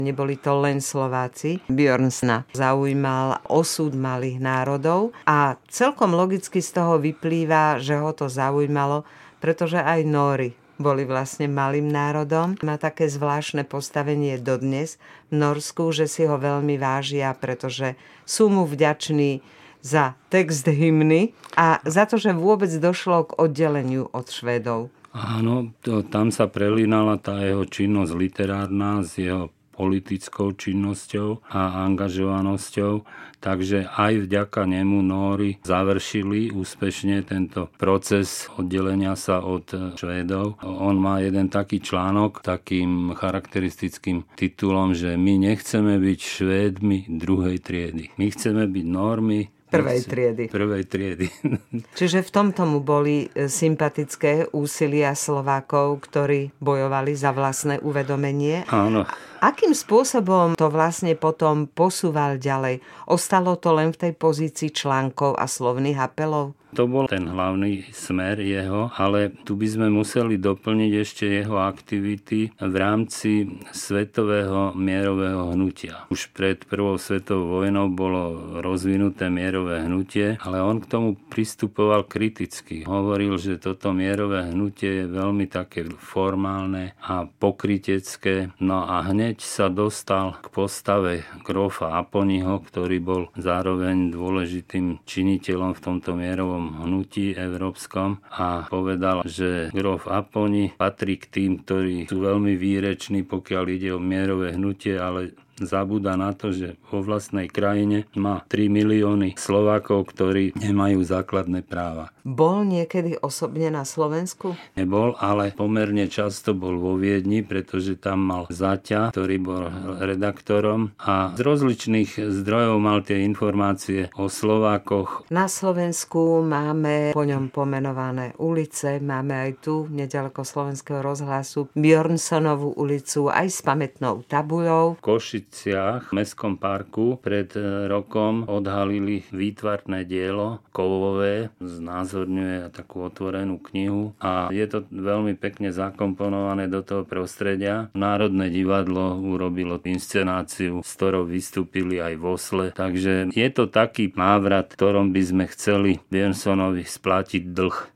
Neboli to len Slováci. Björnsona zaujímal osud malých národov a celkom logicky z toho vyplýva, že ho to zaujímalo, pretože aj Nóri boli vlastne malým národom. Má také zvláštne postavenie dodnes v Norsku, že si ho veľmi vážia, pretože sú mu vďační za text hymny a za to, že vôbec došlo k oddeleniu od Švédov. Áno, tam sa prelínala tá jeho činnosť literárna s jeho politickou činnosťou a angažovanosťou, takže aj vďaka nemu Nóri završili úspešne tento proces oddelenia sa od Švédov. On má jeden taký článok, takým charakteristickým titulom, že my nechceme byť Švédmi druhej triedy. My chceme byť Nórmi Prvej triedy. Čiže v tomto mu boli sympatické úsilia Slovákov, ktorí bojovali za vlastné uvedomenie. Áno. Akým spôsobom to vlastne potom posúval ďalej? Ostalo to len v tej pozícii článkov a slovných apelov? To bol ten hlavný smer jeho, ale tu by sme museli doplniť ešte jeho aktivity v rámci svetového mierového hnutia. Už pred prvou svetovou vojnou bolo rozvinuté mierové hnutie, ale on k tomu pristupoval kriticky. Hovoril, že toto mierové hnutie je veľmi také formálne a pokrytecké. No a hneď sa dostal k postave grófa Aponyho, ktorý bol zároveň dôležitým činiteľom v tomto mierovom hnutí európskom a povedal, že gróf Apony patrí k tým, ktorí sú veľmi výreční, pokiaľ ide o mierové hnutie, ale zabúda na to, že vo vlastnej krajine má 3 milióny Slovákov, ktorí nemajú základné práva. Bol niekedy osobne na Slovensku? Nebol, ale pomerne často bol vo Viedni, pretože tam mal zaťa, ktorý bol redaktorom a z rozličných zdrojov mal tie informácie o Slovákoch. Na Slovensku máme po ňom pomenované ulice, máme aj tu, neďaleko Slovenského rozhlasu, Björnsonovú ulicu aj s pamätnou tabuľou. V Košiciach, v Mestskom parku, pred rokom odhalili výtvarné dielo kovové, znázorňuje takú otvorenú knihu a je to veľmi pekne zakomponované do toho prostredia. Národné divadlo urobilo inscenáciu, s ktorou vystúpili aj v Osle, takže je to taký návrat, ktorom by sme chceli Björnsonovi splatiť dlh.